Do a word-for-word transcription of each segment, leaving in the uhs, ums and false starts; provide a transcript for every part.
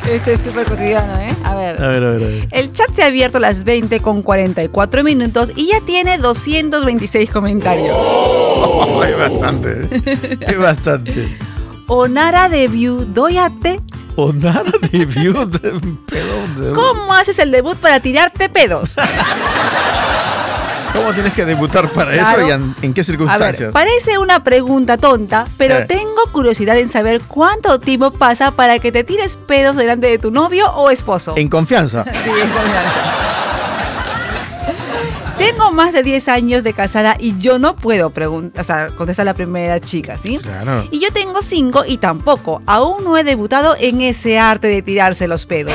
Este es súper cotidiano, ¿eh? A ver. A ver, a ver, a ver. El chat se ha abierto a las veinte con cuarenta y cuatro minutos y ya tiene doscientos veintiséis comentarios. Oh, es bastante. Es bastante. Onara debut, doyate. Onara debut de pedo. ¿Cómo haces el debut para tirarte pedos? ¿Cómo tienes que debutar para Claro. eso y en, en qué circunstancias? A ver, parece una pregunta tonta, pero Eh. tengo curiosidad en saber cuánto tiempo pasa para que te tires pedos delante de tu novio o esposo. En confianza. Sí, en confianza. Tengo más de diez años de casada y yo no puedo preguntar, o sea, contestar la primera chica, ¿sí? Claro. Y yo tengo cinco y tampoco, aún no he debutado en ese arte de tirarse los pedos.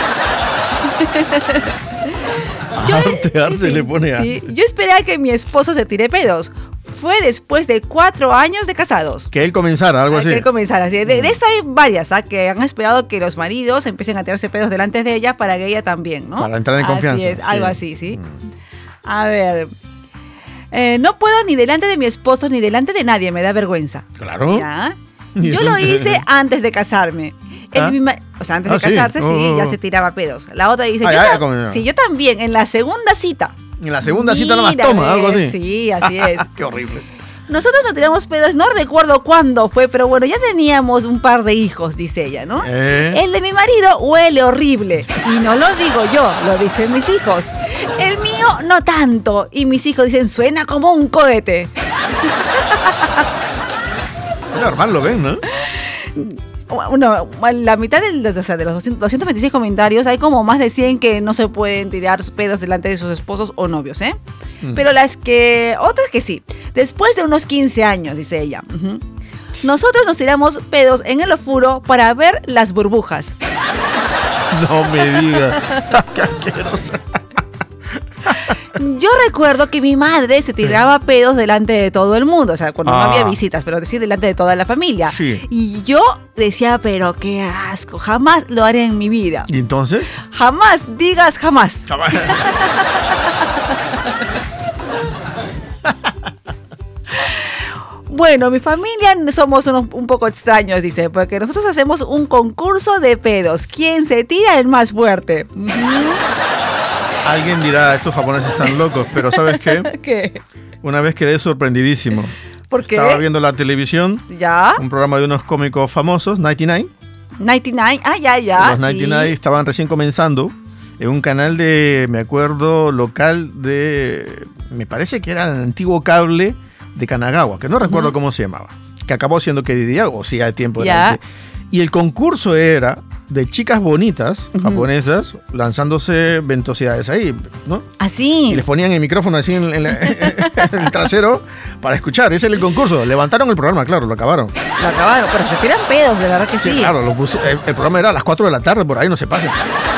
Yo, Arte, arte sí, le pone a. sí, yo esperé a que mi esposo se tire pedos. Fue después de cuatro años de casados. Que él comenzara, algo Ah, así. que él comenzara así. De, de eso hay varias, ¿ah? Que han esperado que los maridos empiecen a tirarse pedos delante de ella para que ella también, ¿no? Para entrar en confianza, Así es, sí. algo así, ¿sí? A ver. Eh, no puedo ni delante de mi esposo ni delante de nadie, me da vergüenza. Claro. ¿Ya? Ni Yo lo delante de- hice antes de casarme. Él ¿Ah? mi ma- o sea, antes Ah, de sí. casarse, sí, Oh, oh, ya oh. se tiraba pedos. La otra dice, Ah, yo, ya, ta- ya, como- sí, yo también, en la segunda cita. En la segunda cita nomás Mira, toma, algo ve, así. Sí, así es. Qué horrible. Nosotros nos tiramos pedos, no recuerdo cuándo fue, pero bueno, ya teníamos un par de hijos, dice ella, ¿no? Eh. El de mi marido huele horrible. Y no lo digo yo, lo dicen mis hijos. El mío no tanto. Y mis hijos dicen, suena como un cohete. Es normal, lo ven, ¿no? Bueno, la mitad del- de, o sea, de los doscientos veintiséis comentarios hay como más de cien que no se pueden tirar pedos delante de sus esposos o novios, ¿eh? Mm. Pero las que, otras que sí. Después de unos quince años, dice ella. Ujú. Nosotros nos tiramos pedos en el ofuro para ver las burbujas. No me digas. Qué asqueroso. Yo recuerdo que mi madre se tiraba pedos delante de todo el mundo, o sea, cuando Ah. no había visitas, pero sí delante de toda la familia. Sí. Y yo decía, pero qué asco, jamás lo haré en mi vida. ¿Y entonces? Jamás digas jamás. Bueno, mi familia somos unos, un poco extraños, dice, porque nosotros hacemos un concurso de pedos. ¿Quién se tira el más fuerte? Ujú. Alguien dirá, estos japoneses están locos, pero ¿sabes qué? ¿Qué? Una vez quedé sorprendidísimo. ¿Por qué? Estaba viendo la televisión, ¿Ya? un programa de unos cómicos famosos, noventa y nueve. noventa y nueve, ah, ya, ya. Los noventa y nueve sí. estaban recién comenzando en un canal de, me acuerdo, local de, me parece que era el antiguo cable de Kanagawa, que no recuerdo Ujú. cómo se llamaba, que acabó siendo que día o si hay tiempo. Ya. Era, y el concurso era de chicas bonitas, Ujú. japonesas, lanzándose ventosidades ahí, ¿no? Así. Y les ponían el micrófono así en, en la- en el trasero para escuchar. Ese era el concurso. Levantaron el programa, claro, lo acabaron. Lo acabaron, pero se tiran pedos, de verdad que sí. Sí, claro, lo puso- el, el programa era a las cuatro de la tarde, por ahí no se pasen.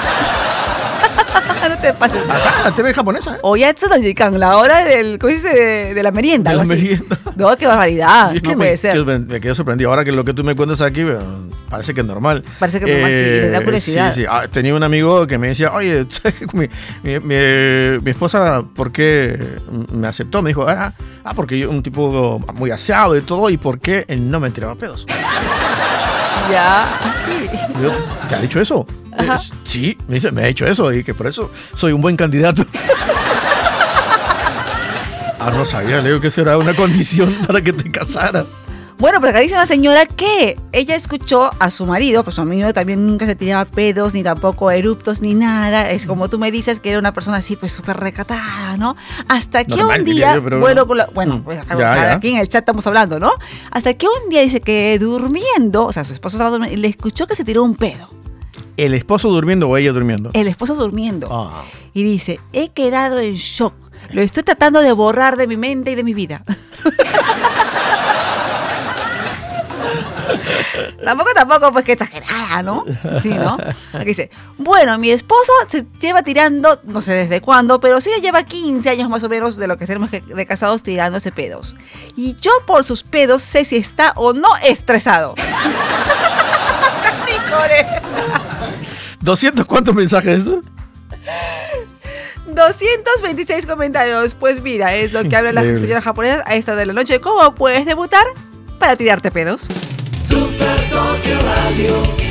No te pases. Acá, la T V japonesa, ¿eh? Oyatsu no Jikan, la hora del, ¿cómo se dice? De, de la merienda. De la algo así. merienda. No, qué barbaridad. Y es No que puede me, ser. que me, me quedé sorprendido. Ahora que lo que tú me cuentas aquí, eh, parece que es normal. Parece que es normal, sí, le da curiosidad. Sí, sí. Ah, tenía un amigo que me decía, oye, ¿sabes qué? mi, mi, mi- mi esposa, ¿por qué me aceptó? Me dijo, ah, ah, porque yo un tipo muy aseado y todo, ¿y por qué él no me tiraba pedos? Ya, así. Y yo, ¿te ha dicho eso? Ajá. Eh, sí, me dice, me ha dicho eso y que por eso soy un buen candidato. Ah, no sabía, le digo que eso era una condición para que te casaras. Bueno, pero acá dice una señora que ella escuchó a su marido, pues su marido también nunca se tiraba pedos, ni tampoco eruptos, ni nada. Es como tú me dices que era una persona así, pues súper recatada, ¿no? Hasta que Normal, un diría día, yo, pero bueno, bueno. con la- bueno, Mm, pues acá, ya, o sea, ya. aquí en el chat estamos hablando, ¿no? Hasta que un día dice que durmiendo, o sea, su esposo estaba durmiendo, y le escuchó que se tiró un pedo. ¿El esposo durmiendo o ella durmiendo? El esposo durmiendo. Ah. Y dice, he quedado en shock. Lo estoy tratando de borrar de mi mente y de mi vida. Tampoco, tampoco, pues que exagerada, ¿no? Sí, ¿no? Aquí dice, bueno, mi esposo se lleva tirando, no sé desde cuándo, pero sí lleva quince años más o menos de lo que seremos que- de casados tirándose pedos. Y yo por sus pedos sé si está o no estresado. Nicore. ¿doscientos cuántos mensajes esto? doscientos veintiséis comentarios. Pues mira, es lo que hablan las Increíble. señoras japonesas a esta hora de la noche. ¿Cómo puedes debutar para tirarte pedos? Super Tokyo Radio.